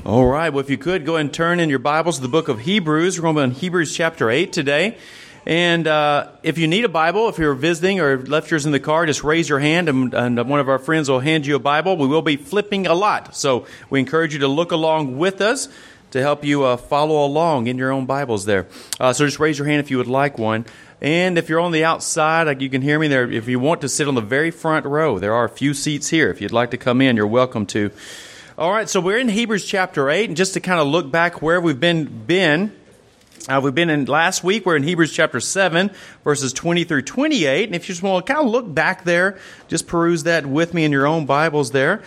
All right, well, if you could, go ahead and turn in your Bibles to the book of Hebrews. We're going to be on Hebrews chapter 8 today. And if you need a Bible, if you're visiting or left yours in the car, just raise your hand and one of our friends will hand you a Bible. We will be flipping a lot, so we encourage you to look along with us to help you follow along in your own Bibles there. So just raise your hand if you would like one. And if you're on the outside, like you can hear me there, if you want to sit on the very front row, there are a few seats here. If you'd like to come in, you're welcome to. All right, so we're in Hebrews chapter 8, and just to kind of look back where we've been in last week, we're in Hebrews chapter 7, verses 20 through 28, and if you just want to kind of look back there, just peruse that with me in your own Bibles there.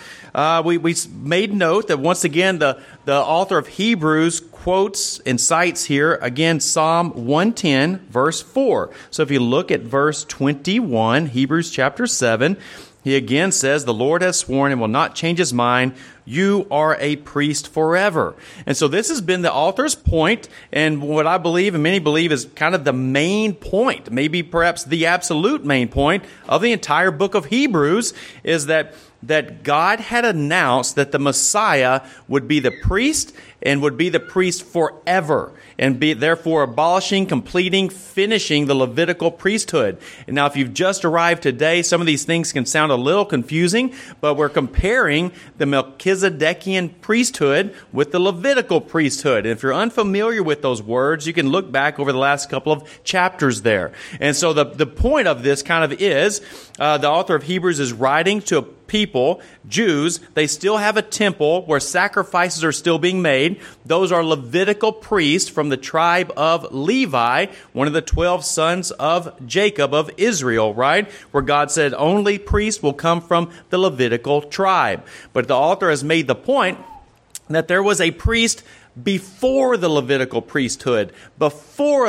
We made note that once again, the author of Hebrews quotes and cites here, again, Psalm 110, verse 4. So if you look at verse 21, Hebrews chapter 7, he again says, "The Lord has sworn and will not change his mind. You are a priest forever." And so this has been the author's point, and what I believe and many believe is kind of the main point, maybe perhaps the absolute main point of the entire book of Hebrews, is that God had announced that the Messiah would be the priest and would be the priest forever, and be therefore abolishing, completing, finishing the Levitical priesthood. And now if you've just arrived today, some of these things can sound a little confusing, but we're comparing the Melchizedekian priesthood with the Levitical priesthood. And if you're unfamiliar with those words, you can look back over the last couple of chapters there. And so the point of this kind of is, the author of Hebrews is writing to people, Jews. They still have a temple where sacrifices are still being made. Those are Levitical priests from the tribe of Levi, one of the 12 sons of Jacob of Israel, right? Where God said only priests will come from the Levitical tribe. But the author has made the point that there was a priest before the Levitical priesthood, before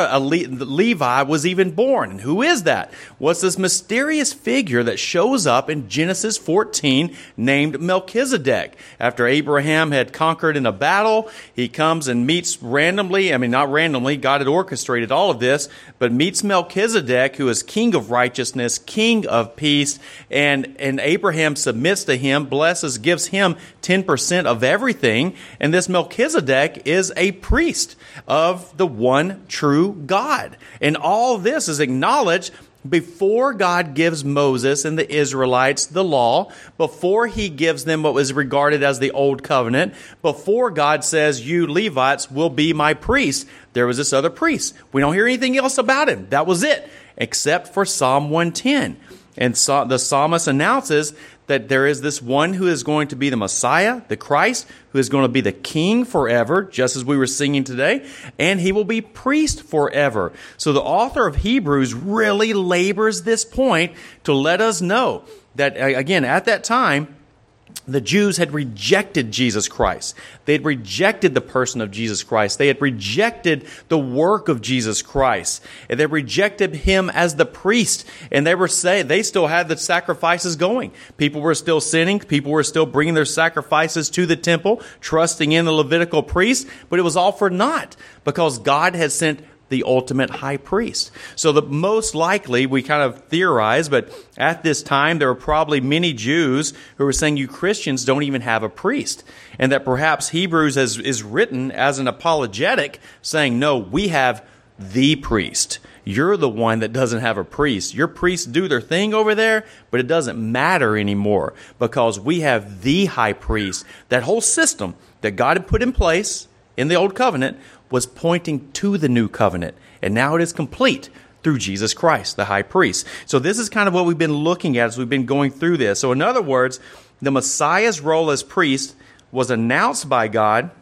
Levi was even born. And who is that? What's this mysterious figure that shows up in Genesis 14 named Melchizedek? After Abraham had conquered in a battle, he comes and meets randomly, not randomly, God had orchestrated all of this, but meets Melchizedek, who is king of righteousness, king of peace, and Abraham submits to him, blesses, gives him 10% of everything, and this Melchizedek is a priest of the one true God. And all this is acknowledged before God gives Moses and the Israelites the law, before he gives them what was regarded as the old covenant, before God says, "You Levites will be my priests," there was this other priest. We don't hear anything else about him. That was it, except for Psalm 110. And the psalmist announces that there is this one who is going to be the Messiah, the Christ, who is going to be the king forever, just as we were singing today, and he will be priest forever. So the author of Hebrews really labors this point to let us know that, again, at that time, the Jews had rejected Jesus Christ. They had rejected the person of Jesus Christ. They had rejected the work of Jesus Christ. And they rejected him as the priest. And they still had the sacrifices going. People were still sinning. People were still bringing their sacrifices to the temple, trusting in the Levitical priest. But it was all for naught, because God had sent the ultimate high priest. So the most likely, we kind of theorize, but at this time there were probably many Jews who were saying, you Christians don't even have a priest. And that perhaps Hebrews is written as an apologetic, saying, no, we have the priest. You're the one that doesn't have a priest. Your priests do their thing over there, but it doesn't matter anymore, because we have the high priest. That whole system that God had put in place in the old covenant was pointing to the new covenant. And now it is complete through Jesus Christ, the high priest. So this is kind of what we've been looking at as we've been going through this. So in other words, the Messiah's role as priest was announced by God,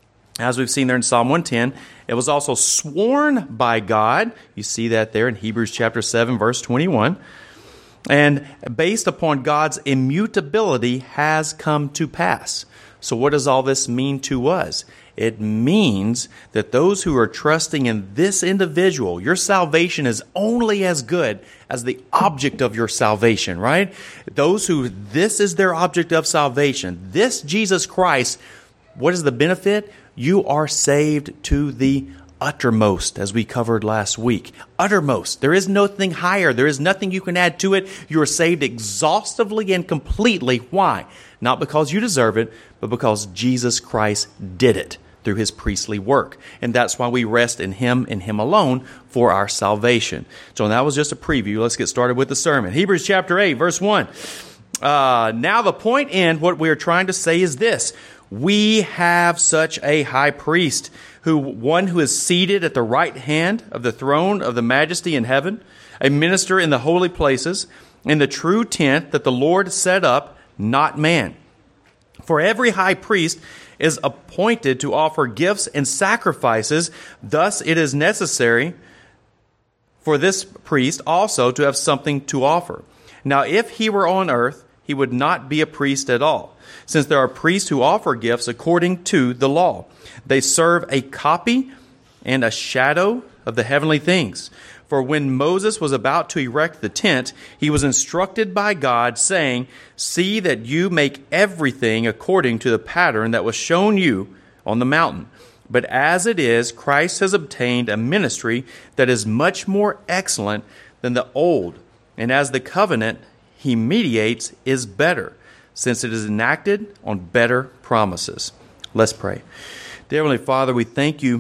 as we've seen there in Psalm 110. It was also sworn by God. You see that there in Hebrews chapter 7, verse 21. And based upon God's immutability has come to pass. So what does all this mean to us? It means that those who are trusting in this individual, your salvation is only as good as the object of your salvation, right? Those who, this is their object of salvation. This Jesus Christ, what is the benefit? You are saved to the uttermost, as we covered last week. Uttermost. There is nothing higher. There is nothing you can add to it. You are saved exhaustively and completely. Why? Not because you deserve it, but because Jesus Christ did it through his priestly work. And that's why we rest in him and him alone for our salvation. So that was just a preview. Let's get started with the sermon. Hebrews chapter 8, verse 1. Now the point in what we are trying to say is this. We have such a high priest, one who is seated at the right hand of the throne of the majesty in heaven, a minister in the holy places, in the true tent that the Lord set up, not man. For every high priest is appointed to offer gifts and sacrifices. Thus it is necessary for this priest also to have something to offer. Now if he were on earth, he would not be a priest at all, since there are priests who offer gifts according to the law. They serve a copy and a shadow of the heavenly things. For when Moses was about to erect the tent, he was instructed by God, saying, "See that you make everything according to the pattern that was shown you on the mountain. But as it is, Christ has obtained a ministry that is much more excellent than the old, and as the covenant he mediates is better, since it is enacted on better promises." Let's pray. Dear Heavenly Father, we thank you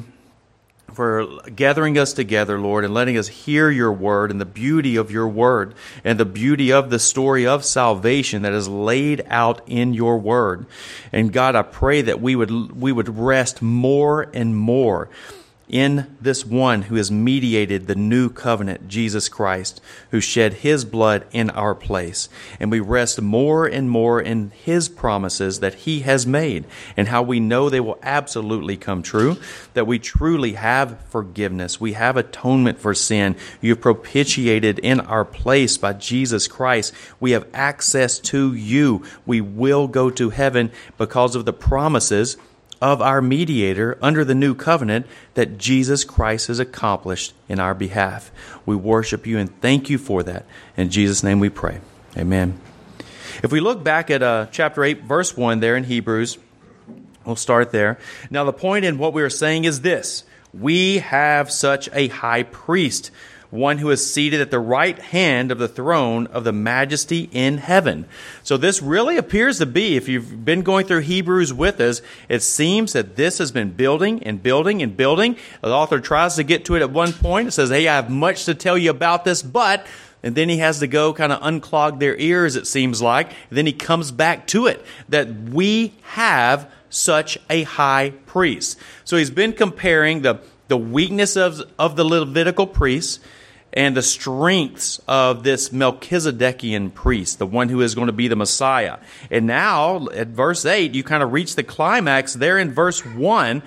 for gathering us together, Lord, and letting us hear your word and the beauty of your word and the beauty of the story of salvation that is laid out in your word. And God, I pray that we would rest more and more in this one who has mediated the new covenant, Jesus Christ, who shed his blood in our place. And we rest more and more in his promises that he has made and how we know they will absolutely come true, that we truly have forgiveness. We have atonement for sin. You've propitiated in our place by Jesus Christ. We have access to you. We will go to heaven because of the promises of our mediator under the new covenant that Jesus Christ has accomplished in our behalf. We worship you and thank you for that. In Jesus' name we pray. Amen. If we look back at chapter 8, verse 1 there in Hebrews, we'll start there. Now the point in what we are saying is this. We have such a high priest, one who is seated at the right hand of the throne of the majesty in heaven. So this really appears to be, if you've been going through Hebrews with us, it seems that this has been building and building and building. The author tries to get to it at one point. It says, hey, I have much to tell you about this, but... And then he has to go kind of unclog their ears, it seems like. And then he comes back to it, that we have such a high priest. So he's been comparing the weakness of the Levitical priests and the strengths of this Melchizedekian priest, the one who is going to be the Messiah. And now, at verse 8, you kind of reach the climax there in verse 1.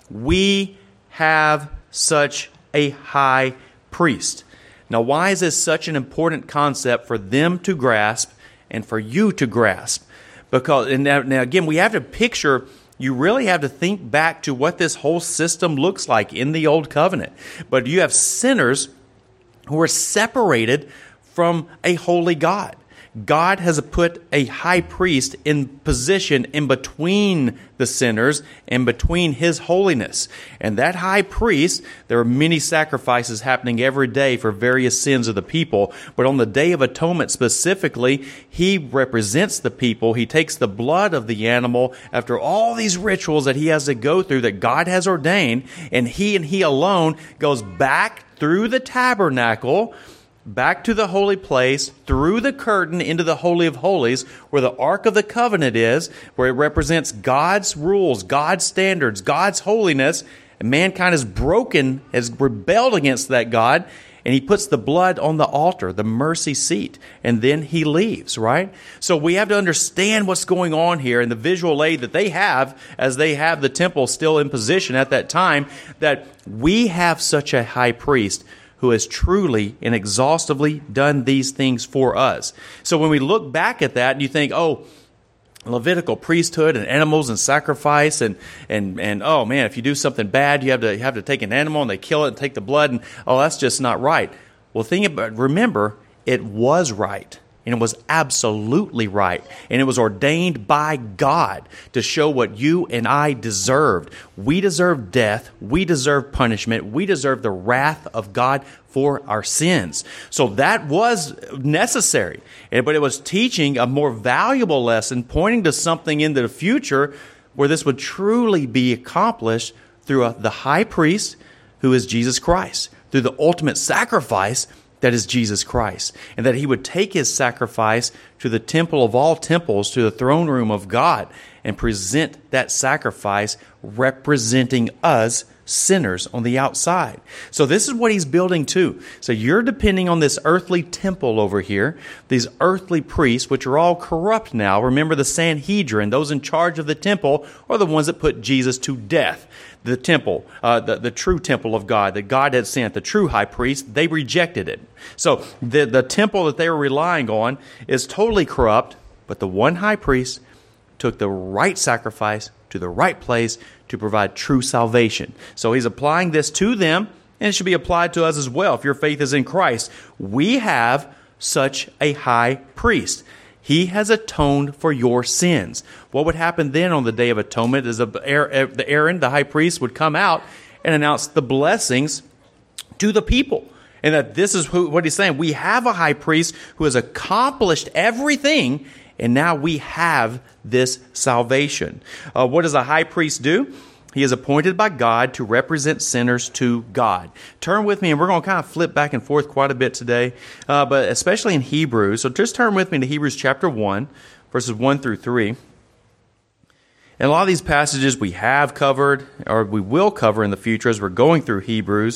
We have such a high priest. Now, why is this such an important concept for them to grasp and for you to grasp? Because, and now again, we have to picture, you really have to think back to what this whole system looks like in the Old Covenant. But you have sinners who are separated from a holy God. God has put a high priest in position in between the sinners and between his holiness. And that high priest, there are many sacrifices happening every day for various sins of the people. But on the Day of Atonement specifically, he represents the people. He takes the blood of the animal after all these rituals that he has to go through that God has ordained. And he alone goes back through the tabernacle, back to the holy place, through the curtain into the Holy of Holies, where the Ark of the Covenant is, where it represents God's rules, God's standards, God's holiness. And mankind is broken, has rebelled against that God, and he puts the blood on the altar, the mercy seat, and then he leaves, right? So we have to understand what's going on here and the visual aid that they have as they have the temple still in position at that time, that we have such a high priest who has truly and exhaustively done these things for us. So when we look back at that and you think, oh, Levitical priesthood and animals and sacrifice and oh man, if you do something bad, you have to take an animal and they kill it and take the blood, and oh, that's just not right. Well, remember, it was right. And it was absolutely right. And it was ordained by God to show what you and I deserved. We deserve death. We deserve punishment. We deserve the wrath of God for our sins. So that was necessary. But it was teaching a more valuable lesson, pointing to something into the future where this would truly be accomplished through the high priest, who is Jesus Christ, through the ultimate sacrifice that is Jesus Christ, and that he would take his sacrifice to the temple of all temples, to the throne room of God, and present that sacrifice representing us sinners on the outside. So this is what he's building to. So you're depending on this earthly temple over here, these earthly priests, which are all corrupt now. Remember the Sanhedrin, those in charge of the temple, are the ones that put Jesus to death. The temple, the true temple of God that God had sent, the true high priest, they rejected it. So the temple that they were relying on is totally corrupt, but the one high priest took the right sacrifice to the right place to provide true salvation. So he's applying this to them, and it should be applied to us as well. If your faith is in Christ, we have such a high priest. He has atoned for your sins. What would happen then on the Day of Atonement is Aaron, the high priest, would come out and announce the blessings to the people. And that this is what he's saying. We have a high priest who has accomplished everything, and now we have this salvation. What does a high priest do? He is appointed by God to represent sinners to God. Turn with me, and we're going to kind of flip back and forth quite a bit today, but especially in Hebrews. So just turn with me to Hebrews chapter 1, verses 1 through 3. And a lot of these passages we have covered, or we will cover in the future as we're going through Hebrews.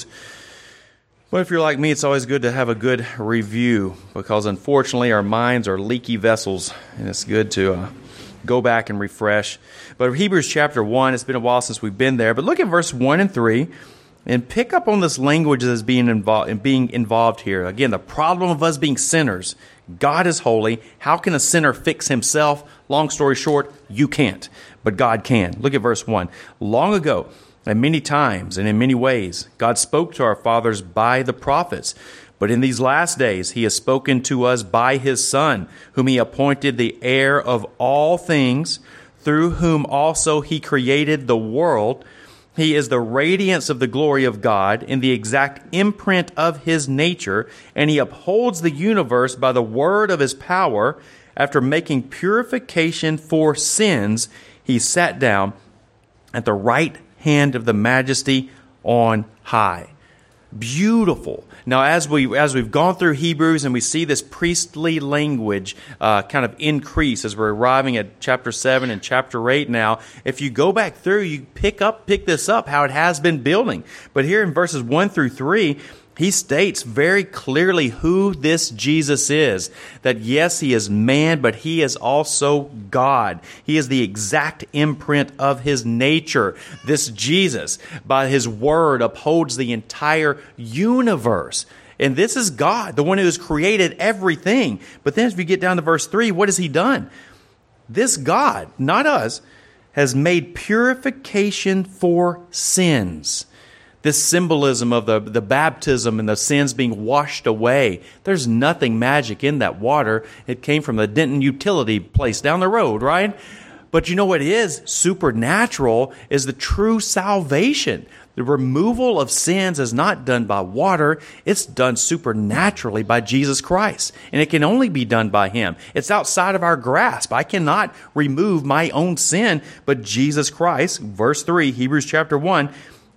But if you're like me, it's always good to have a good review, because unfortunately our minds are leaky vessels, and it's good to go back and refresh. But Hebrews chapter 1, it's been a while since we've been there. But look at verse 1 and 3 and pick up on this language that's being involved here. Again, the problem of us being sinners. God is holy. How can a sinner fix himself? Long story short, you can't, but God can. Look at verse 1. Long ago, and many times and in many ways, God spoke to our fathers by the prophets. But in these last days, he has spoken to us by his Son, whom he appointed the heir of all things, through whom also he created the world. He is the radiance of the glory of God in the exact imprint of his nature, and he upholds the universe by the word of his power. After making purification for sins, he sat down at the right hand of the Majesty on high. Beautiful. Now, as we've gone through Hebrews and we see this priestly language kind of increase as we're arriving at chapter 7 and chapter 8 now, if you go back through, you pick this up how it has been building. But here in verses 1 through 3, he states very clearly who this Jesus is. That yes, he is man, but he is also God. He is the exact imprint of his nature. This Jesus, by his word, upholds the entire universe. And this is God, the one who has created everything. But then as we get down to verse 3, what has he done? This God, not us, has made purification for sins. This symbolism of the baptism and the sins being washed away. There's nothing magic in that water. It came from the Denton utility place down the road, right? But you know what is supernatural is the true salvation. The removal of sins is not done by water. It's done supernaturally by Jesus Christ. And it can only be done by him. It's outside of our grasp. I cannot remove my own sin, but Jesus Christ, verse 3, Hebrews chapter 1,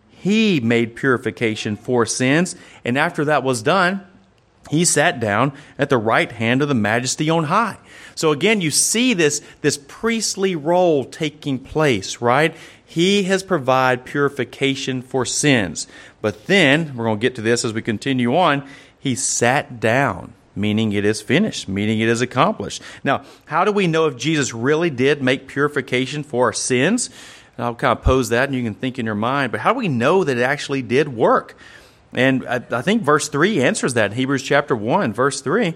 he made purification for sins, and after that was done, he sat down at the right hand of the Majesty on high. So again, you see this priestly role taking place, right? He has provided purification for sins. But then, we're going to get to this as we continue on, he sat down, meaning it is finished, meaning it is accomplished. Now, how do we know if Jesus really did make purification for our sins? I'll kind of pose that, and you can think in your mind, but how do we know that it actually did work? And I think verse 3 answers that. In Hebrews chapter 1, verse 3,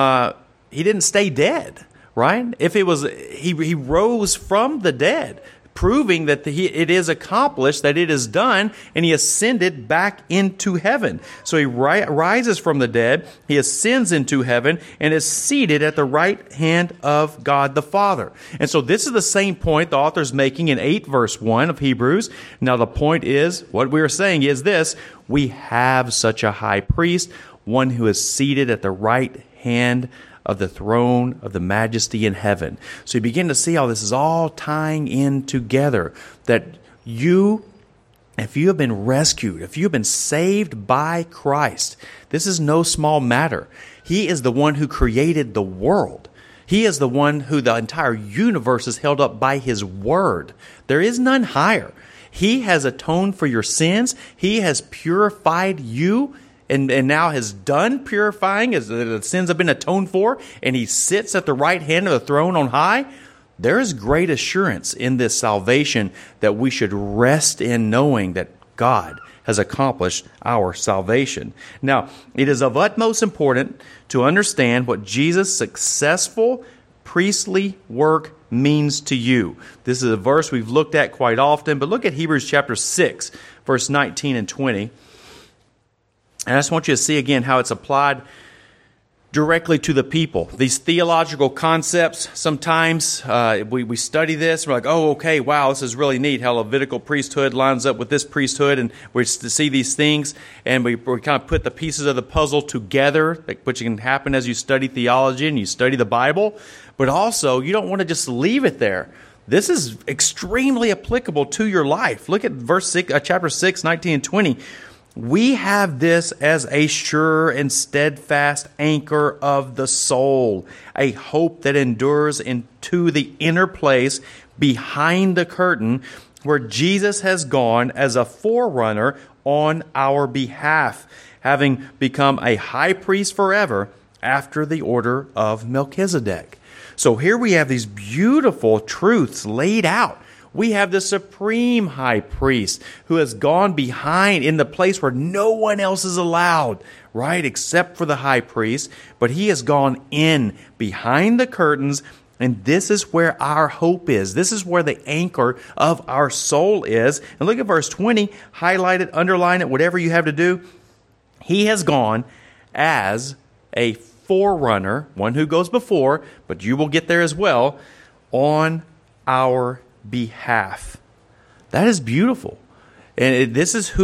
he didn't stay dead, right? If it was, he rose from the dead. proving that it is accomplished, that it is done, and he ascended back into heaven. So he rises from the dead, he ascends into heaven, and is seated at the right hand of God the Father. And so this is the same point the author's making in 8 verse 1 of Hebrews. Now the point is, what we are saying is this: we have such a high priest, one who is seated at the right hand of the throne of the majesty in heaven. So you begin to see how this is all tying in together. That if you have been rescued, if you have been saved by Christ, this is no small matter. He is the one who created the world. He is the one who the entire universe is held up by His word. There is none higher. He has atoned for your sins. He has purified you and now has done purifying, as the sins have been atoned for, and He sits at the right hand of the throne on high. There is great assurance in this salvation that we should rest in, knowing that God has accomplished our salvation. Now, it is of utmost importance to understand what Jesus' successful priestly work means to you. This is a verse we've looked at quite often, but look at Hebrews chapter 6, verse 19 and 20. And I just want you to see again how it's applied directly to the people. These theological concepts, sometimes we study this, we're like, oh, okay, wow, this is really neat how Levitical priesthood lines up with this priesthood, and we see these things, and we kind of put the pieces of the puzzle together, which can happen as you study theology and you study the Bible, but also you don't want to just leave it there. This is extremely applicable to your life. Look at chapter 6, 19 and 20. We have this as a sure and steadfast anchor of the soul, a hope that endures into the inner place behind the curtain, where Jesus has gone as a forerunner on our behalf, having become a high priest forever after the order of Melchizedek. So here we have these beautiful truths laid out. We have the supreme high priest who has gone behind in the place where no one else is allowed, right, except for the high priest. But he has gone in behind the curtains, and this is where our hope is. This is where the anchor of our soul is. And look at verse 20. Highlight it, underline it, whatever you have to do. He has gone as a forerunner, one who goes before, but you will get there as well, on our behalf. That is beautiful. And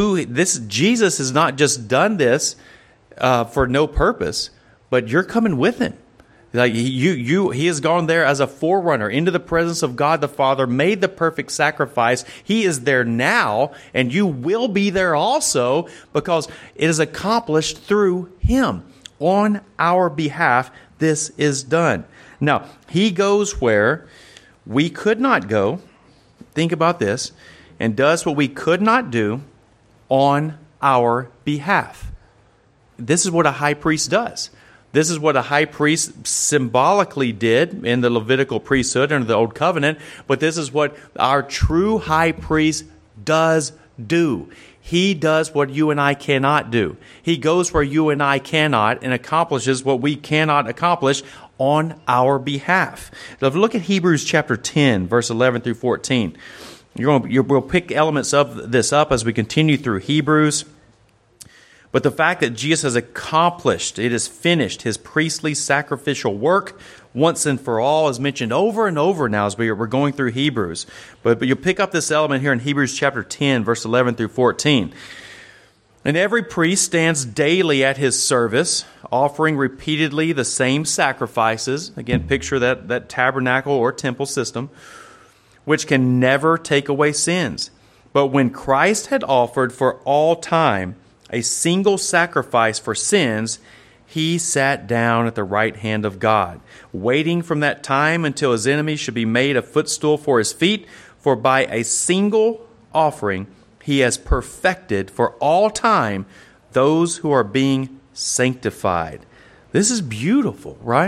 Jesus has not just done this for no purpose, but you're coming with Him. Like he has gone there as a forerunner into the presence of God the Father, made the perfect sacrifice. He is there now, and you will be there also, because it is accomplished through Him. On our behalf, this is done. Now, He goes where we could not go. Think about this. And does what we could not do on our behalf. This is what a high priest does. This is what a high priest symbolically did in the Levitical priesthood under the Old Covenant. But this is what our true high priest does do. He does what you and I cannot do. He goes where you and I cannot and accomplishes what we cannot accomplish on our behalf. Now, look at Hebrews chapter 10, verse 11 through 14. We'll pick elements of this up as we continue through Hebrews. But the fact that Jesus has accomplished, it is finished, His priestly sacrificial work once and for all is mentioned over and over now as we're going through Hebrews. But you'll pick up this element here in Hebrews chapter 10, verse 11 through 14. And every priest stands daily at his service, offering repeatedly the same sacrifices. Again, picture that tabernacle or temple system, which can never take away sins. But when Christ had offered for all time a single sacrifice for sins, He sat down at the right hand of God, waiting from that time until His enemies should be made a footstool for His feet. For by a single offering He has perfected for all time those who are being sanctified. This is beautiful, right?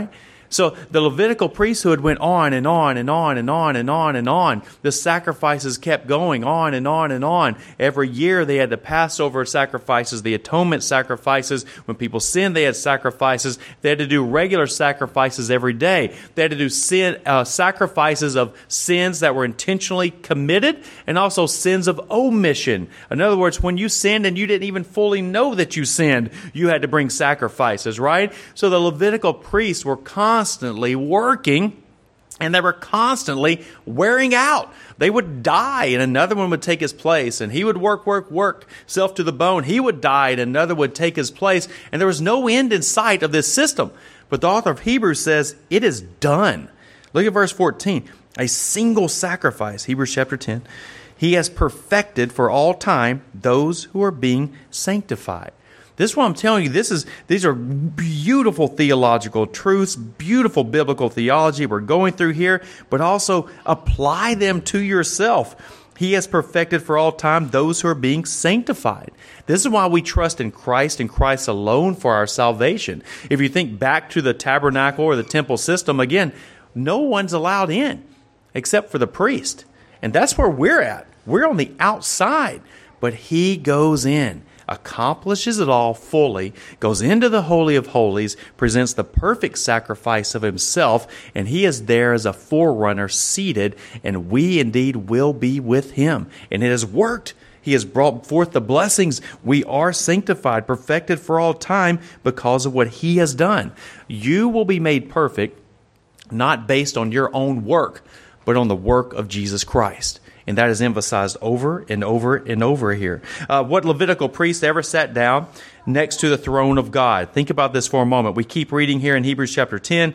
So the Levitical priesthood went on and on and on and on and on and on. The sacrifices kept going on and on and on. Every year they had the Passover sacrifices, the atonement sacrifices. When people sinned, they had sacrifices. They had to do regular sacrifices every day. They had to do sacrifices of sins that were intentionally committed and also sins of omission. In other words, when you sinned and you didn't even fully know that you sinned, you had to bring sacrifices, right? So the Levitical priests were constantly working, and they were constantly wearing out. They would die, and another one would take his place, and he would work self to the bone. He would die, and another would take his place, and there was no end in sight of this system. But the author of Hebrews says, it is done. Look at verse 14. A single sacrifice, Hebrews chapter 10, he has perfected for all time those who are being sanctified. This is what I'm telling you. These are beautiful theological truths, beautiful biblical theology we're going through here, but also apply them to yourself. He has perfected for all time those who are being sanctified. This is why we trust in Christ and Christ alone for our salvation. If you think back to the tabernacle or the temple system, again, no one's allowed in except for the priest. And that's where we're at. We're on the outside, but he goes in, accomplishes it all fully, goes into the Holy of Holies, presents the perfect sacrifice of himself, and he is there as a forerunner seated, and we indeed will be with him. And it has worked. He has brought forth the blessings. We are sanctified, perfected for all time because of what he has done. You will be made perfect, not based on your own work, but on the work of Jesus Christ. And that is emphasized over and over and over here. What Levitical priest ever sat down next to the throne of God? Think about this for a moment. We keep reading here in Hebrews chapter 10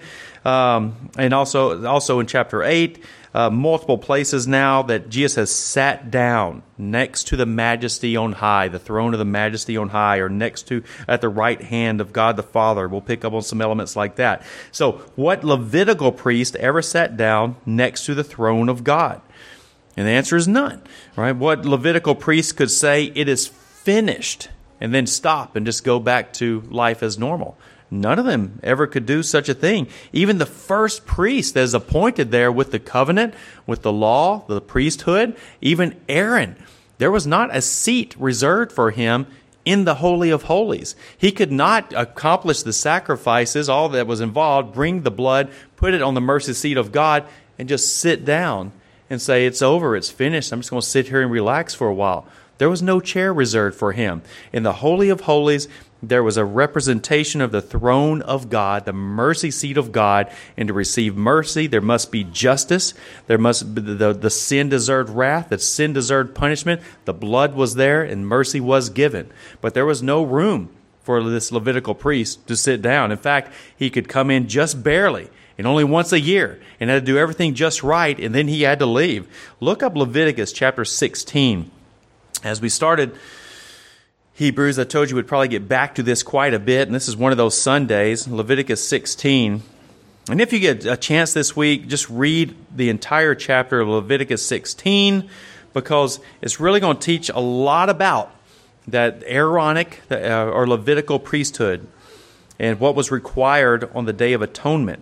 and also in chapter 8. Multiple places now that Jesus has sat down next to the majesty on high, the throne of the majesty on high, or next to at the right hand of God the Father. We'll pick up on some elements like that. So what Levitical priest ever sat down next to the throne of God? And the answer is none, right? What Levitical priest could say, it is finished, and then stop and just go back to life as normal? None of them ever could do such a thing. Even the first priest that is appointed there with the covenant, with the law, the priesthood, even Aaron, there was not a seat reserved for him in the Holy of Holies. He could not accomplish the sacrifices, all that was involved, bring the blood, put it on the mercy seat of God, and just sit down and say, it's over, it's finished, I'm just going to sit here and relax for a while. There was no chair reserved for him. In the Holy of Holies, there was a representation of the throne of God, the mercy seat of God, and to receive mercy, there must be justice. There must be the sin-deserved wrath, the sin-deserved punishment. The blood was there, and mercy was given. But there was no room for this Levitical priest to sit down. In fact, he could come in just barely, and only once a year, and had to do everything just right, and then he had to leave. Look up Leviticus chapter 16. As we started Hebrews, I told you we'd probably get back to this quite a bit, and this is one of those Sundays, Leviticus 16. And if you get a chance this week, just read the entire chapter of Leviticus 16, because it's really going to teach a lot about that Aaronic or Levitical priesthood and what was required on the Day of Atonement.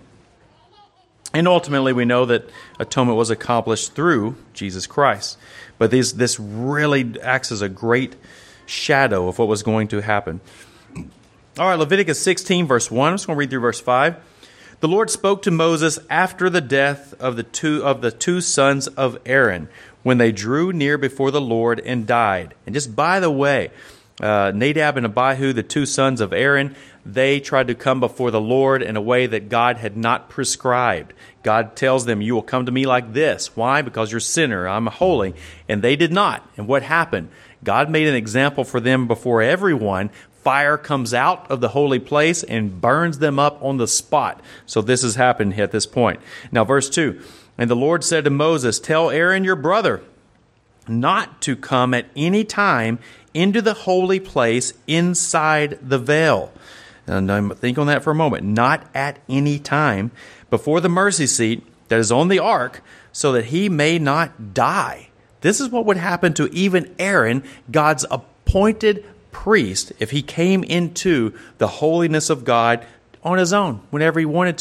And ultimately, we know that atonement was accomplished through Jesus Christ. But this really acts as a great shadow of what was going to happen. All right, Leviticus 16, verse 1. I'm just going to read through verse 5. The Lord spoke to Moses after the death of the two sons of Aaron, when they drew near before the Lord and died. And just by the way, Nadab and Abihu, the two sons of Aaron, they tried to come before the Lord in a way that God had not prescribed. God tells them, you will come to me like this. Why? Because you're a sinner. I'm holy. And they did not. And what happened? God made an example for them before everyone. Fire comes out of the holy place and burns them up on the spot. So this has happened at this point. Now, verse 2. And the Lord said to Moses, tell Aaron your brother not to come at any time into the holy place inside the veil. And think on that for a moment. Not at any time before the mercy seat that is on the ark, so that he may not die. This is what would happen to even Aaron, God's appointed priest, if he came into the holiness of God on his own, whenever he wanted to.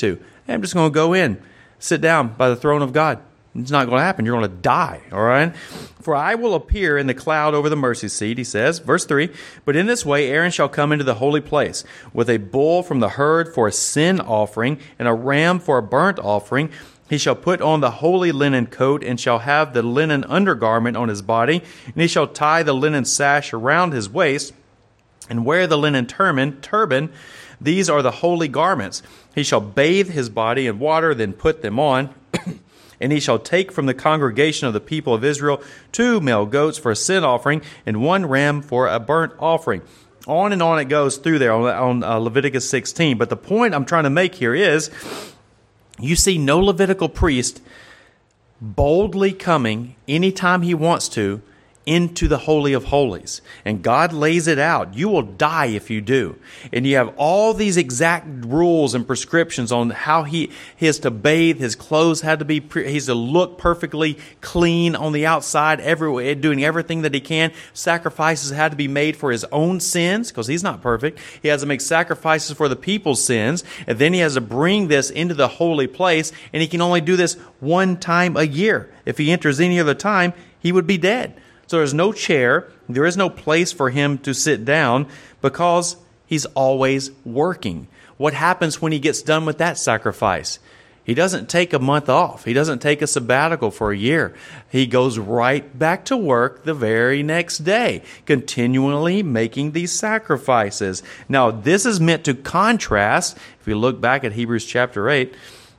Hey, I'm just going to go in, sit down by the throne of God. It's not going to happen. You're going to die, all right? For I will appear in the cloud over the mercy seat, he says. Verse 3, but in this way Aaron shall come into the holy place with a bull from the herd for a sin offering and a ram for a burnt offering. He shall put on the holy linen coat and shall have the linen undergarment on his body, and he shall tie the linen sash around his waist and wear the linen turban. These are the holy garments. He shall bathe his body in water, then put them on. And he shall take from the congregation of the people of Israel 2 male goats for a sin offering and 1 ram for a burnt offering. On and on it goes through there on Leviticus 16. But the point I'm trying to make here is you see no Levitical priest boldly coming anytime he wants to into the Holy of Holies. And God lays it out. You will die if you do. And you have all these exact rules and prescriptions on how he is to bathe. His clothes had to be, he's to look perfectly clean on the outside, doing everything that he can. Sacrifices had to be made for his own sins, because he's not perfect. He has to make sacrifices for the people's sins. And then he has to bring this into the holy place. And he can only do this 1 time a year. If he enters any other time, he would be dead. So there's no chair, there is no place for him to sit down because he's always working. What happens when he gets done with that sacrifice? He doesn't take a month off. He doesn't take a sabbatical for a year. He goes right back to work the very next day, continually making these sacrifices. Now, this is meant to contrast, if we look back at Hebrews chapter 8,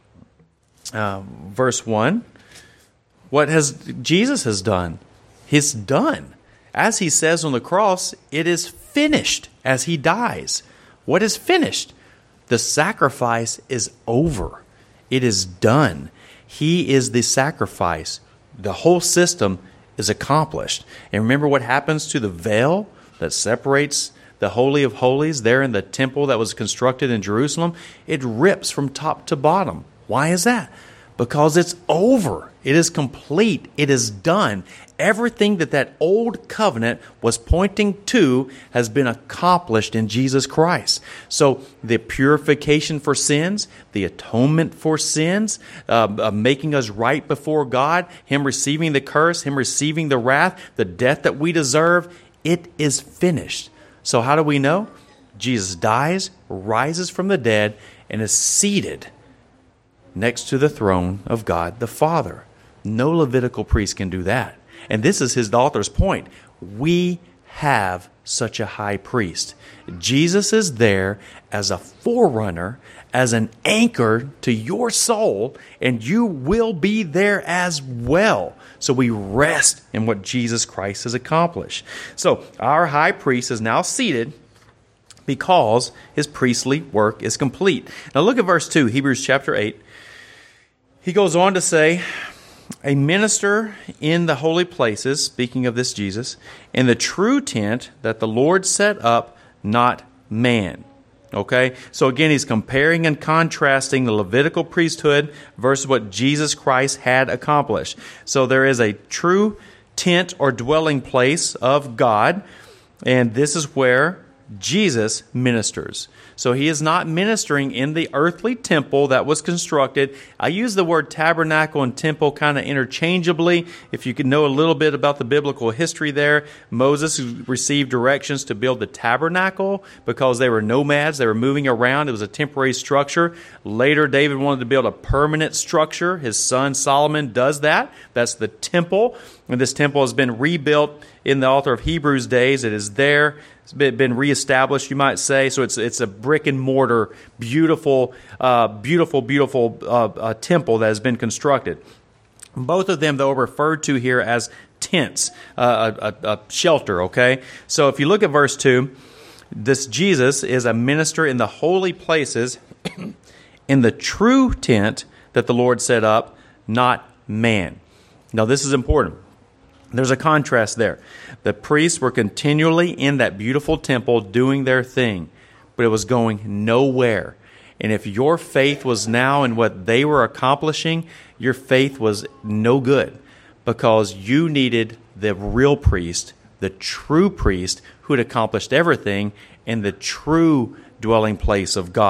verse 1, what Jesus has done. He's done. As he says on the cross, it is finished as he dies. What is finished? The sacrifice is over. It is done. He is the sacrifice. The whole system is accomplished. And remember what happens to the veil that separates the Holy of Holies there in the temple that was constructed in Jerusalem? It rips from top to bottom. Why is that? Because it's over. It is complete. It is done. Everything that old covenant was pointing to has been accomplished in Jesus Christ. So the purification for sins, the atonement for sins, making us right before God, Him receiving the curse, Him receiving the wrath, the death that we deserve, it is finished. So how do we know? Jesus dies, rises from the dead, and is seated next to the throne of God the Father. No Levitical priest can do that. And this is the author's point. We have such a high priest. Jesus is there as a forerunner, as an anchor to your soul, and you will be there as well. So we rest in what Jesus Christ has accomplished. So our high priest is now seated because his priestly work is complete. Now look at verse 2, Hebrews chapter 8. He goes on to say, a minister in the holy places, speaking of this Jesus, in the true tent that the Lord set up, not man. Okay? So again, he's comparing and contrasting the Levitical priesthood versus what Jesus Christ had accomplished. So there is a true tent or dwelling place of God, and this is where Jesus ministers. So he is not ministering in the earthly temple that was constructed. I use the word tabernacle and temple kind of interchangeably. If you could know a little bit about the biblical history there, Moses received directions to build the tabernacle because they were nomads. They were moving around. It was a temporary structure. Later, David wanted to build a permanent structure. His son Solomon does that. That's the temple. And this temple has been rebuilt in the author of Hebrews days. It is there. It's been reestablished, you might say. So it's a brick and mortar, beautiful temple that has been constructed. Both of them, though, are referred to here as tents, a shelter, okay? So if you look at verse 2, this Jesus is a minister in the holy places in the true tent that the Lord set up, not man. Now, this is important. There's a contrast there. The priests were continually in that beautiful temple doing their thing, but it was going nowhere. And if your faith was now in what they were accomplishing, your faith was no good because you needed the real priest, the true priest who had accomplished everything in the true dwelling place of God,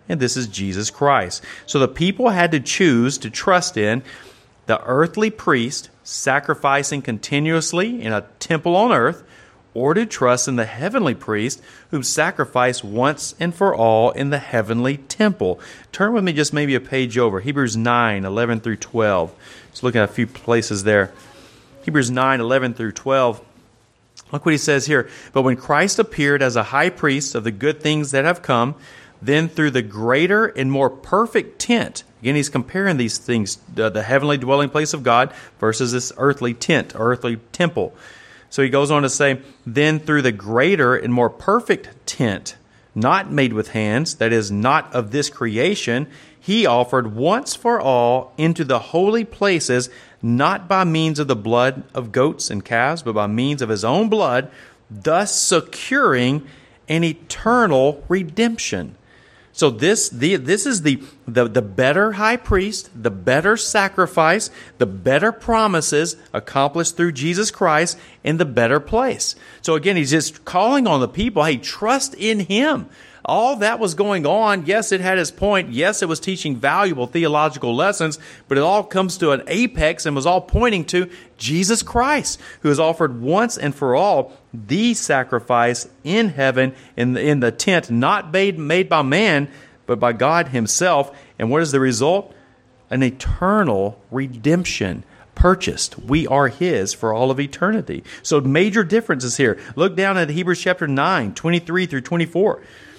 and this is Jesus Christ. So the people had to choose to trust in the earthly priest sacrificing continuously in a temple on earth, or to trust in the heavenly priest who sacrificed once and for all in the heavenly temple. Turn with me just maybe a page over. Hebrews 9, 11 through 12. Just looking at a few places there. Hebrews 9, 11 through 12. Look what he says here. But when Christ appeared as a high priest of the good things that have come, then through the greater and more perfect tent, again, he's comparing these things, the heavenly dwelling place of God versus this earthly tent, earthly temple. So he goes on to say, then through the greater and more perfect tent, not made with hands, that is, not of this creation, he offered once for all into the holy places, not by means of the blood of goats and calves, but by means of his own blood, thus securing an eternal redemption. So this is the better high priest, the better sacrifice, the better promises accomplished through Jesus Christ in the better place. So again, he's just calling on the people, hey, trust in him. All that was going on, yes, it had its point. Yes, it was teaching valuable theological lessons, but it all comes to an apex and was all pointing to Jesus Christ, who has offered once and for all the sacrifice in heaven, in the tent, not made by man, but by God himself. And what is the result? An eternal redemption. Purchased. We are his for all of eternity. So major differences here. Look down at Hebrews chapter 9, 23 through 24.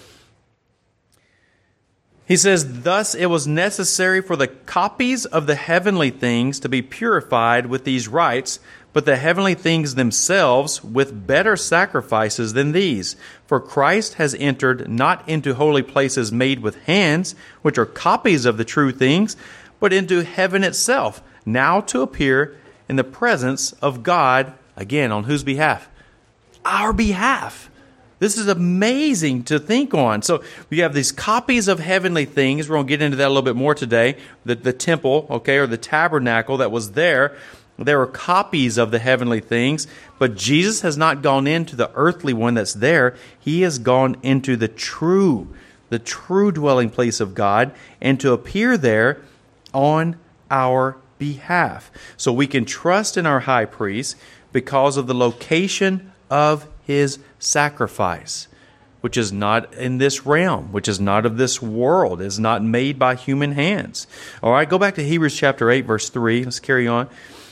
He says, thus it was necessary for the copies of the heavenly things to be purified with these rites, but the heavenly things themselves with better sacrifices than these. For Christ has entered not into holy places made with hands, which are copies of the true things, but into heaven itself, now to appear in the presence of God, again, on whose behalf? Our behalf. This is amazing to think on. So we have these copies of heavenly things. We're going to get into that a little bit more today. The temple, okay, or the tabernacle that was there. There were copies of the heavenly things, but Jesus has not gone into the earthly one that's there. He has gone into the true dwelling place of God, and to appear there on our behalf. So we can trust in our high priest because of the location of his sacrifice, which is not in this realm, which is not of this world, is not made by human hands. All right, go back to Hebrews chapter 8, verse 3. Let's carry on.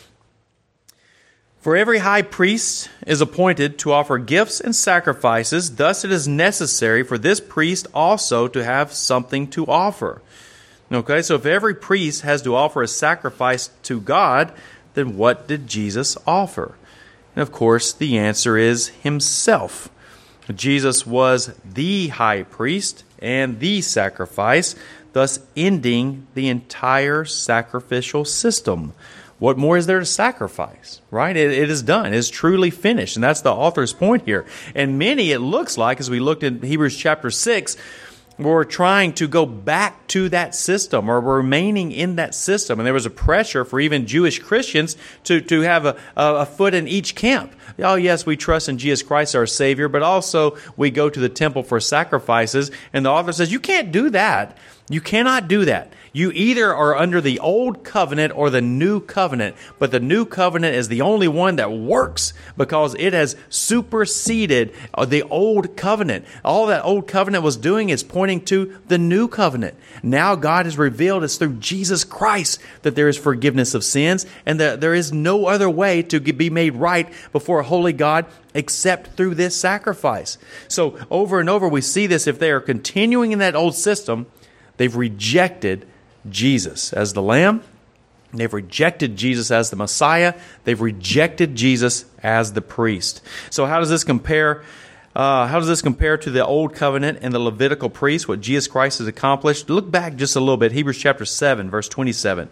For every high priest is appointed to offer gifts and sacrifices. Thus it is necessary for this priest also to have something to offer. Okay, so if every priest has to offer a sacrifice to God, then what did Jesus offer? And of course, the answer is himself. Jesus was the high priest and the sacrifice, thus ending the entire sacrificial system. What more is there to sacrifice, right? It is done. It is truly finished. And that's the author's point here. And many, it looks like, as we looked at Hebrews chapter 6, we're trying to go back to that system, or we're remaining in that system. And there was a pressure for even Jewish Christians to have a foot in each camp. Oh, yes, we trust in Jesus Christ, our Savior, but also we go to the temple for sacrifices. And the author says, you can't do that. You cannot do that. You either are under the old covenant or the new covenant, but the new covenant is the only one that works because it has superseded the old covenant. All that old covenant was doing is pointing to the new covenant. Now God has revealed it's through Jesus Christ that there is forgiveness of sins, and that there is no other way to be made right before a holy God except through this sacrifice. So over and over we see this. If they are continuing in that old system, they've rejected Jesus as the Lamb. They've rejected Jesus as the Messiah. They've rejected Jesus as the priest. So how does this compare? How does this compare to the Old Covenant and the Levitical priest, what Jesus Christ has accomplished? Look back just a little bit. Hebrews chapter 7, verse 27.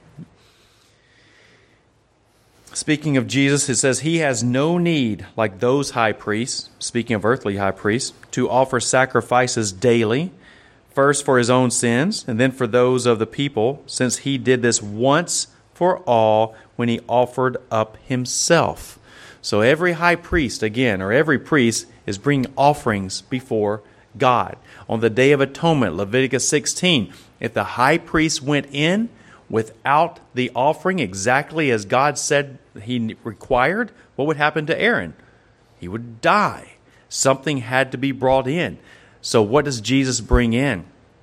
Speaking of Jesus, it says, He has no need, like those high priests, speaking of earthly high priests, to offer sacrifices daily, first for His own sins, and then for those of the people, since He did this once for all when He offered up Himself. So every high priest, again, or every priest, is bringing offerings before God. On the Day of Atonement, Leviticus 16, if the high priest went in without the offering exactly as God said he required, what would happen to Aaron? He would die. Something had to be brought in. So what does Jesus bring in?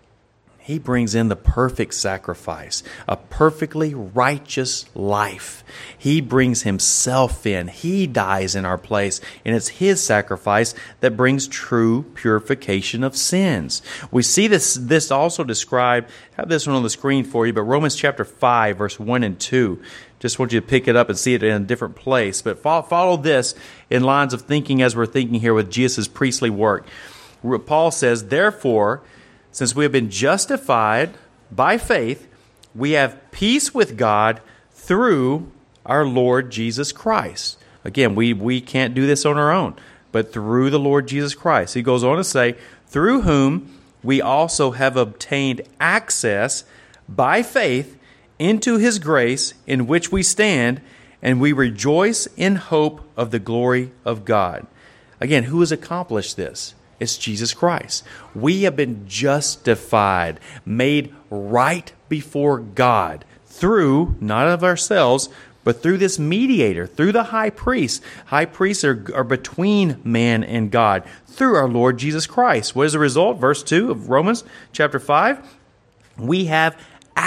He brings in the perfect sacrifice, a perfectly righteous life. He brings himself in. He dies in our place, and it's his sacrifice that brings true purification of sins. We see this also described, I have this one on the screen for you, but Romans chapter 5, verse 1 and 2. Just want you to pick it up and see it in a different place. But follow this in lines of thinking as we're thinking here with Jesus' priestly work. Paul says, therefore, since we have been justified by faith, we have peace with God through our Lord Jesus Christ. Again, we can't do this on our own, but through the Lord Jesus Christ. He goes on to say, through whom we also have obtained access by faith into his grace in which we stand, and we rejoice in hope of the glory of God. Again, who has accomplished this? It's Jesus Christ. We have been justified, made right before God through, not of ourselves, but through this mediator, through the high priest. High priests are between man and God through our Lord Jesus Christ. What is the result? Verse 2 of Romans chapter 5. We have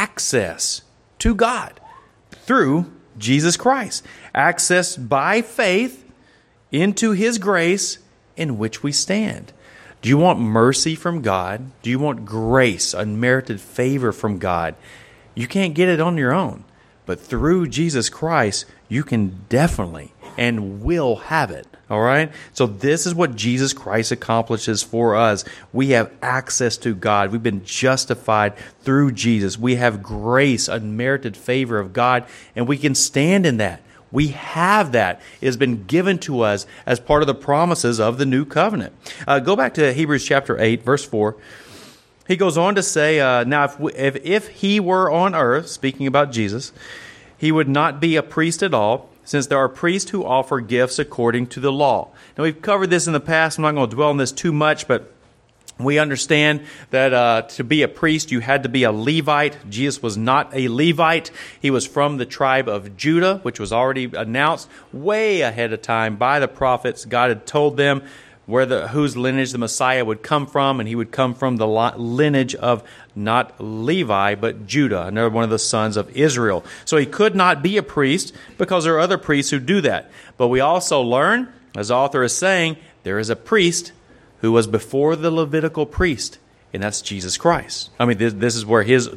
access to God through Jesus Christ. Access by faith into his grace in which we stand. Do you want mercy from God? Do you want grace, unmerited favor from God? You can't get it on your own. But through Jesus Christ, you can definitely and will have it. All right? So this is what Jesus Christ accomplishes for us. We have access to God. We've been justified through Jesus. We have grace, unmerited favor of God, and we can stand in that. We have that. It has been given to us as part of the promises of the new covenant. Go back to Hebrews chapter 8, verse 4. He goes on to say, now if he were on earth, speaking about Jesus, he would not be a priest at all, since there are priests who offer gifts according to the law. Now, we've covered this in the past. I'm not going to dwell on this too much, but we understand that to be a priest, you had to be a Levite. Jesus was not a Levite. He was from the tribe of Judah, which was already announced way ahead of time by the prophets. God had told them whose lineage the Messiah would come from, and he would come from the lineage of not Levi, but Judah, another one of the sons of Israel. So he could not be a priest because there are other priests who do that. But we also learn, as the author is saying, there is a priest who was before the Levitical priest, and that's Jesus Christ. I mean, this is where his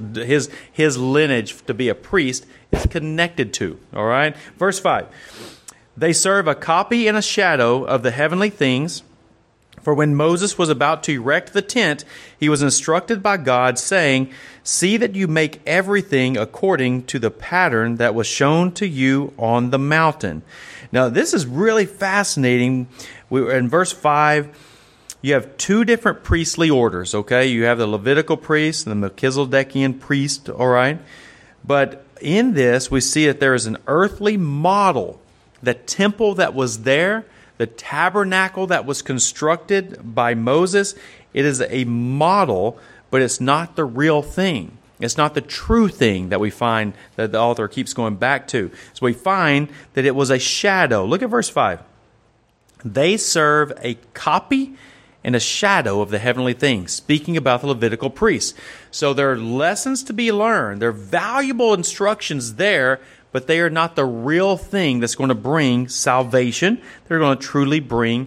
lineage to be a priest is connected to. All right? Verse 5. They serve a copy and a shadow of the heavenly things. For when Moses was about to erect the tent, he was instructed by God, saying, see that you make everything according to the pattern that was shown to you on the mountain. Now, this is really fascinating. In verse 5, you have two different priestly orders, okay? You have the Levitical priest and the Melchizedekian priest, all right? But in this, we see that there is an earthly model. The temple that was there, the tabernacle that was constructed by Moses, it is a model, but it's not the real thing. It's not the true thing that we find that the author keeps going back to. So we find that it was a shadow. Look at verse 5. They serve a copy and a shadow of the heavenly things, speaking about the Levitical priests. So there are lessons to be learned. There are valuable instructions there, but they are not the real thing that's going to bring salvation. They're going to truly bring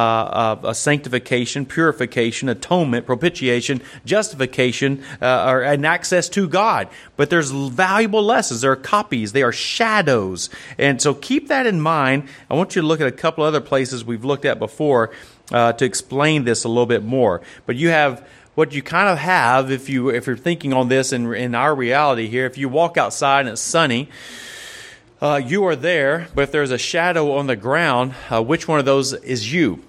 a sanctification, purification, atonement, propitiation, justification, or an access to God. But there's valuable lessons. There are copies. They are shadows. And so keep that in mind. I want you to look at a couple other places we've looked at before to explain this a little bit more. But you have what you kind of have if you're thinking on this in our reality here. If you walk outside and it's sunny, you are there, but if there's a shadow on the ground, which one of those is you?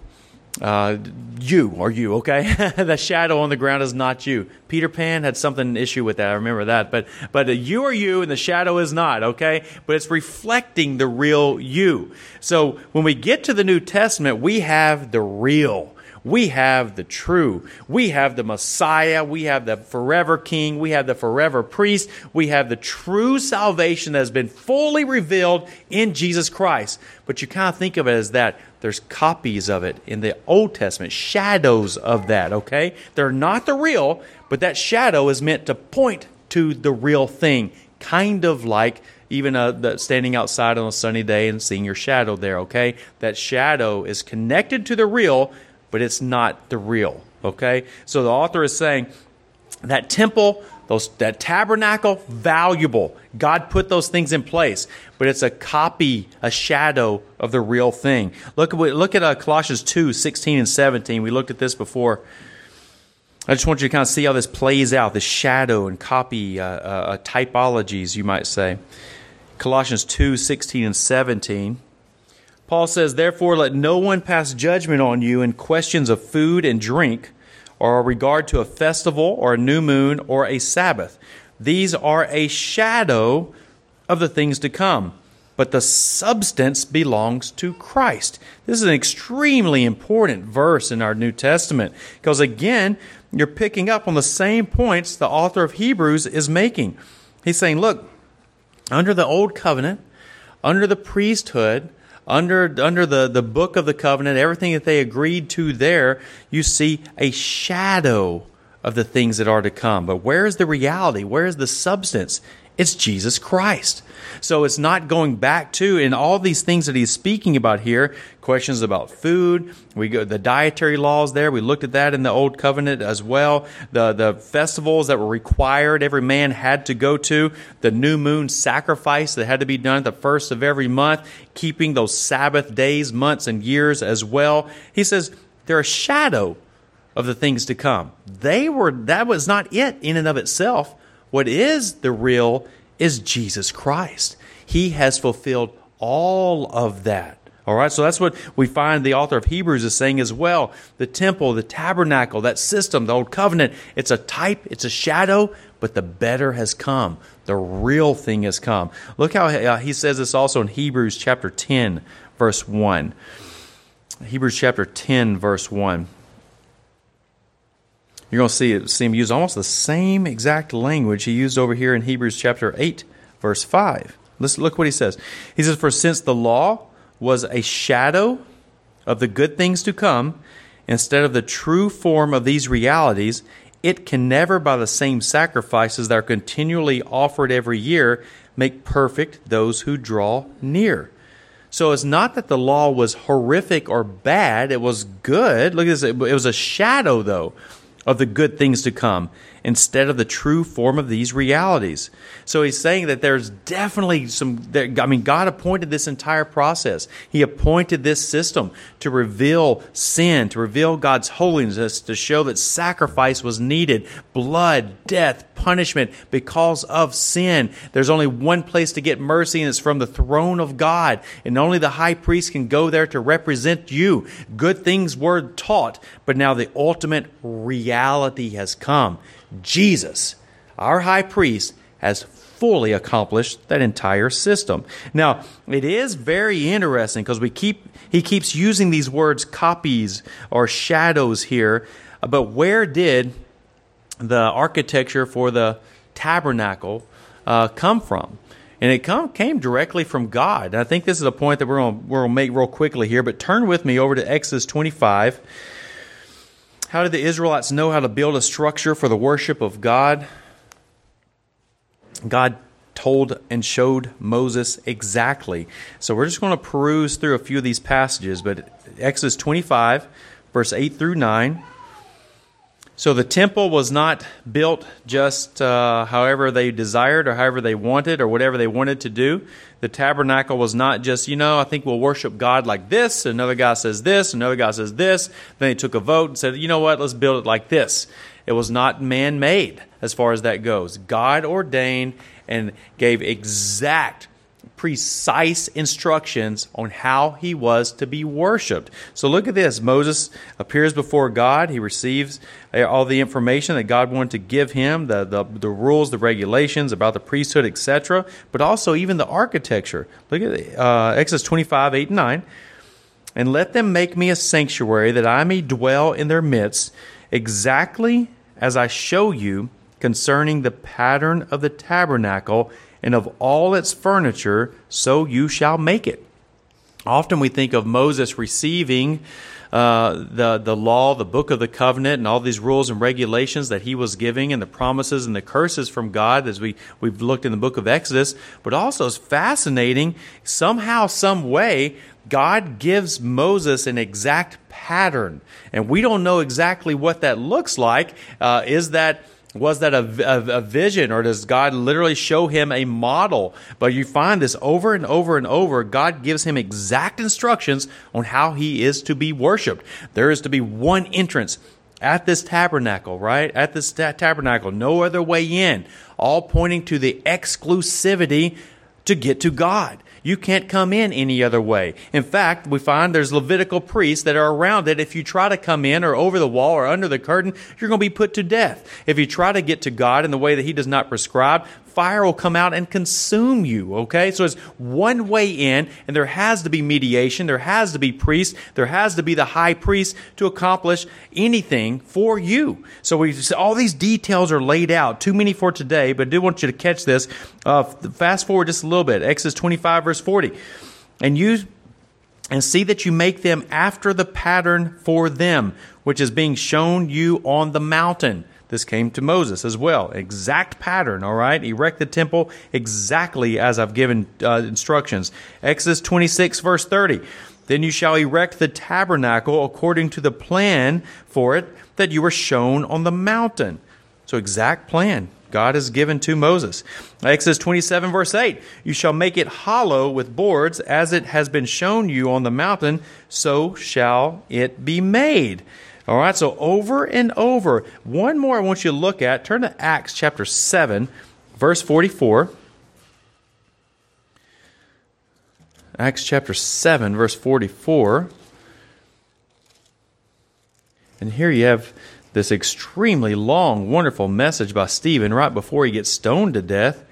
You, okay? The shadow on the ground is not you. Peter Pan had an issue with that, I remember that. But you are you and the shadow is not, okay? But it's reflecting the real you. So when we get to the New Testament, we have the real. We have the true. We have the Messiah. We have the forever King. We have the forever priest. We have the true salvation that has been fully revealed in Jesus Christ. But you kind of think of it as that. There's copies of it in the Old Testament, shadows of that, okay? They're not the real, but that shadow is meant to point to the real thing, kind of like even standing outside on a sunny day and seeing your shadow there, okay? That shadow is connected to the real, but it's not the real, okay? So the author is saying that temple, that tabernacle, valuable. God put those things in place, but it's a copy, a shadow of the real thing. Look at Colossians 2, 16 and 17. We looked at this before. I just want you to kind of see how this plays out, the shadow and copy typologies, you might say. Colossians 2, 16 and 17. Paul says, "Therefore let no one pass judgment on you in questions of food and drink, or regard to a festival, or a new moon, or a Sabbath. These are a shadow of the things to come, but the substance belongs to Christ." This is an extremely important verse in our New Testament, because again, you're picking up on the same points the author of Hebrews is making. He's saying, look, under the Old Covenant, under the priesthood, under the book of the covenant, everything that they agreed to there, you see a shadow of the things that are to come. But where is the reality? Where is the substance? It's Jesus Christ. So it's not going back to, in all these things that he's speaking about here, questions about food, the dietary laws there, we looked at that in the Old Covenant as well, the festivals that were required, every man had to go to, the new moon sacrifice that had to be done at the first of every month, keeping those Sabbath days, months, and years as well. He says they're a shadow of the things to come. That was not it in and of itself. What is the real is Jesus Christ. He has fulfilled all of that. All right, so that's what we find the author of Hebrews is saying as well. The temple, the tabernacle, that system, the Old Covenant, it's a type, it's a shadow, but the better has come. The real thing has come. Look how he says this also in Hebrews chapter 10, verse 1. Hebrews chapter 10, verse 1. You're going to see him use almost the same exact language he used over here in Hebrews chapter 8, verse 5. Look what he says. He says, "For since the law was a shadow of the good things to come, instead of the true form of these realities, it can never, by the same sacrifices that are continually offered every year, make perfect those who draw near." So it's not that the law was horrific or bad. It was good. Look at this. It was a shadow, though, of the good things to come, instead of the true form of these realities. So he's saying that there's definitely God appointed this entire process. He appointed this system to reveal sin, to reveal God's holiness, to show that sacrifice was needed, blood, death, punishment because of sin. There's only one place to get mercy, and it's from the throne of God. And only the high priest can go there to represent you. Good things were taught, but now the ultimate reality has come. Jesus, our high priest, has fully accomplished that entire system. Now, it is very interesting because he keeps using these words copies or shadows here, but where did the architecture for the tabernacle come from? And it came directly from God. And I think this is a point that we're going to make real quickly here, but turn with me over to Exodus 25. How did the Israelites know how to build a structure for the worship of God? God told and showed Moses exactly. So we're just going to peruse through a few of these passages, but Exodus 25, verse 8 through 9. So the temple was not built just however they desired or however they wanted or whatever they wanted to do. The tabernacle was not just, I think we'll worship God like this. Another guy says this. Another guy says this. Then they took a vote and said, you know what, let's build it like this. It was not man-made as far as that goes. God ordained and gave exact, precise instructions on how he was to be worshipped. So look at this. Moses appears before God. He receives all the information that God wanted to give him, the rules, the regulations about the priesthood, etc., but also even the architecture. Look at Exodus 25, 8 and 9. and let them make me a sanctuary that I may dwell in their midst, exactly as I show you concerning the pattern of the tabernacle and of all its furniture, so you shall make it. Often we think of Moses receiving the law, the book of the covenant, and all these rules and regulations that he was giving, and the promises and the curses from God, as we've looked in the book of Exodus. But also it's fascinating, somehow, some way, God gives Moses an exact pattern, and we don't know exactly what that looks like. Was that a vision, or does God literally show him a model? But you find this over and over and over. God gives him exact instructions on how he is to be worshipped. There is to be one entrance at this tabernacle, right? At this tabernacle, no other way in, all pointing to the exclusivity to get to God. You can't come in any other way. In fact, we find there's Levitical priests that are around it. If you try to come in or over the wall or under the curtain, you're going to be put to death. If you try to get to God in the way that he does not prescribe, fire will come out and consume you, okay? So it's one way in, and there has to be mediation, there has to be priests, there has to be the high priest to accomplish anything for you. So all these details are laid out. Too many for today, but I do want you to catch this. Fast forward just a little bit. Exodus 25, verse 40. And see that you make them after the pattern for them, which is being shown you on the mountain. This came to Moses as well. Exact pattern, all right? Erect the temple exactly as I've given instructions. Exodus 26, verse 30. Then you shall erect the tabernacle according to the plan for it that you were shown on the mountain. So exact plan God has given to Moses. Exodus 27, verse 8. You shall make it hollow with boards as it has been shown you on the mountain, so shall it be made. All right, so over and over. One more I want you to look at. Turn to Acts chapter 7, verse 44. Acts chapter 7, verse 44. And here you have this extremely long, wonderful message by Stephen right before he gets stoned to death.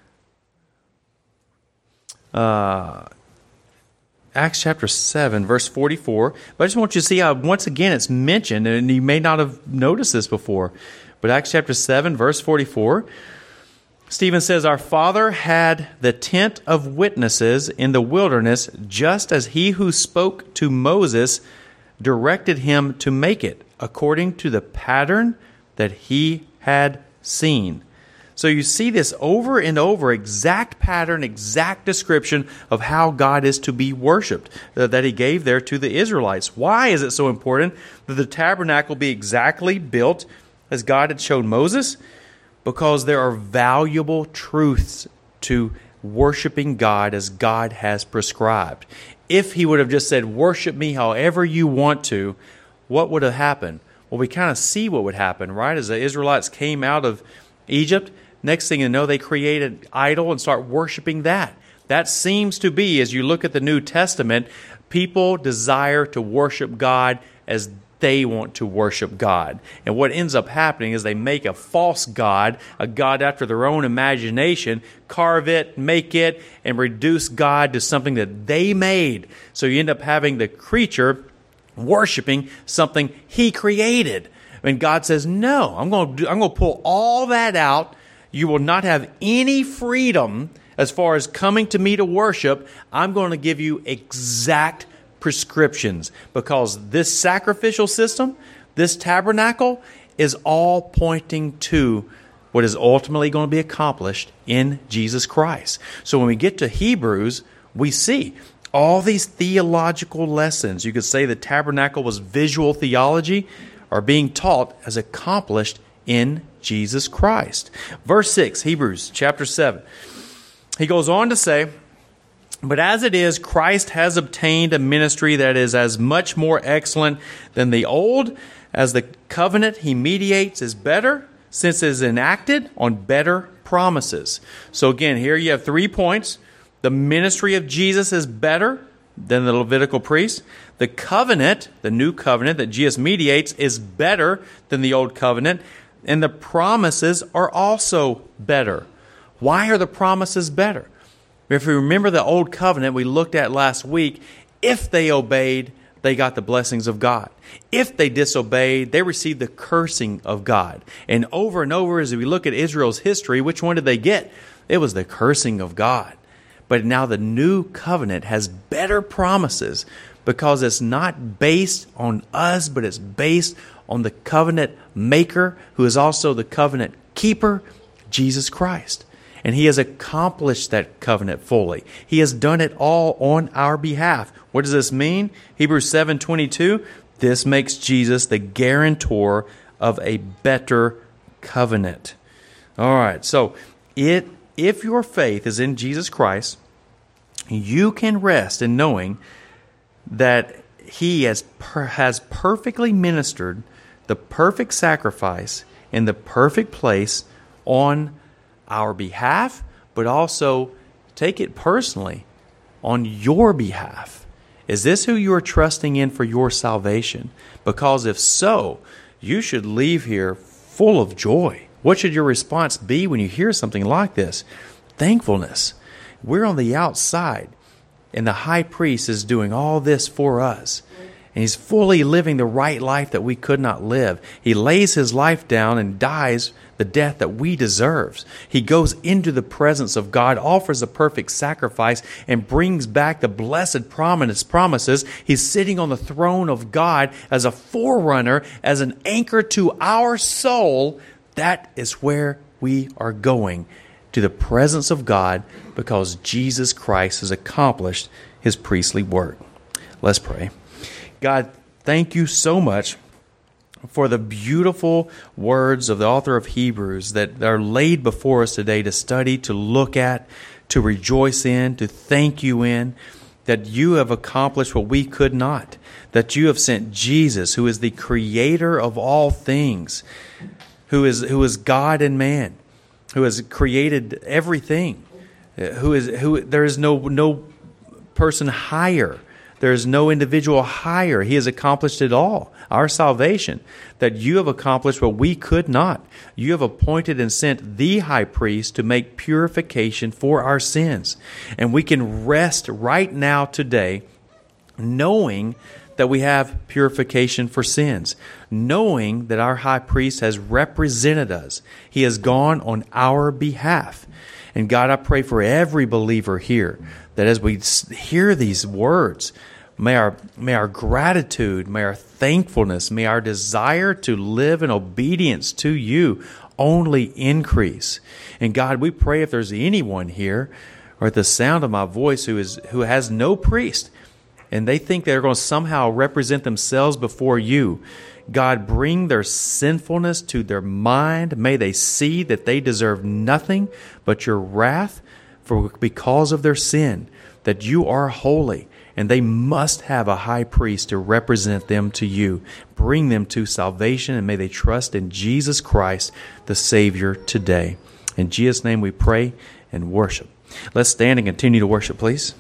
Acts chapter 7, verse 44. But I just want you to see how, once again, it's mentioned, and you may not have noticed this before. But Acts chapter 7, verse 44, Stephen says, Our father had the tent of witnesses in the wilderness, just as he who spoke to Moses directed him to make it, according to the pattern that he had seen. So you see this over and over, exact pattern, exact description of how God is to be worshipped that he gave there to the Israelites. Why is it so important that the tabernacle be exactly built as God had shown Moses? Because there are valuable truths to worshiping God as God has prescribed. If he would have just said, worship me however you want to, what would have happened? Well, we kind of see what would happen, right? As the Israelites came out of Egypt, next thing you know, they create an idol and start worshiping that. That seems to be, as you look at the New Testament, people desire to worship God as they want to worship God. And what ends up happening is they make a false god, a god after their own imagination, carve it, make it, and reduce God to something that they made. So you end up having the creature worshiping something he created. And God says, no, I'm going to pull all that out. You will not have any freedom as far as coming to me to worship. I'm going to give you exact prescriptions, because this sacrificial system, this tabernacle, is all pointing to what is ultimately going to be accomplished in Jesus Christ. So when we get to Hebrews, we see all these theological lessons. You could say the tabernacle was visual theology, are being taught as accomplished in Jesus Christ. Verse 6, Hebrews chapter 7. He goes on to say, But as it is, Christ has obtained a ministry that is as much more excellent than the old, as the covenant he mediates is better, since it is enacted on better promises. So again, here you have 3 points. The ministry of Jesus is better than the Levitical priest. The covenant, the new covenant that Jesus mediates, is better than the old covenant. And the promises are also better. Why are the promises better? If we remember the old covenant we looked at last week, If they obeyed, they got the blessings of God. If they disobeyed, they received the cursing of God. And over, as we look at Israel's history, which one did they get? It was the cursing of God. But now the new covenant has better promises because it's not based on us, but it's based on the covenant maker, who is also the covenant keeper, Jesus Christ. And He has accomplished that covenant fully. He has done it all on our behalf. What does this mean? Hebrews 7:22, this makes Jesus the guarantor of a better covenant. All right, so if your faith is in Jesus Christ, you can rest in knowing that He has perfectly ministered the perfect sacrifice in the perfect place on our behalf, but also take it personally on your behalf. Is this who you are trusting in for your salvation? Because if so, you should leave here full of joy. What should your response be when you hear something like this? Thankfulness. We're on the outside, and the high priest is doing all this for us. And He's fully living the right life that we could not live. He lays His life down and dies the death that we deserve. He goes into the presence of God, offers a perfect sacrifice, and brings back the blessed promises. He's sitting on the throne of God as a forerunner, as an anchor to our soul. That is where we are going, to the presence of God, because Jesus Christ has accomplished His priestly work. Let's pray. God, thank You so much for the beautiful words of the author of Hebrews that are laid before us today to study, to look at, to rejoice in, to thank You in, that You have accomplished what we could not, that You have sent Jesus, who is the creator of all things, who is God and man, who has created everything, who there is no person higher. There is no individual higher. He has accomplished it all, our salvation, that You have accomplished what we could not. You have appointed and sent the high priest to make purification for our sins. And we can rest right now today knowing that we have purification for sins, knowing that our high priest has represented us. He has gone on our behalf. And God, I pray for every believer here that as we hear these words, may our gratitude, may our thankfulness, may our desire to live in obedience to You only increase. And God, we pray if there's anyone here or at the sound of my voice who has no priest, and they think they're going to somehow represent themselves before You, God, bring their sinfulness to their mind. May they see that they deserve nothing but Your wrath because of their sin, that You are holy, and they must have a high priest to represent them to You. Bring them to salvation, and may they trust in Jesus Christ, the Savior, today. In Jesus' name we pray and worship. Let's stand and continue to worship, please.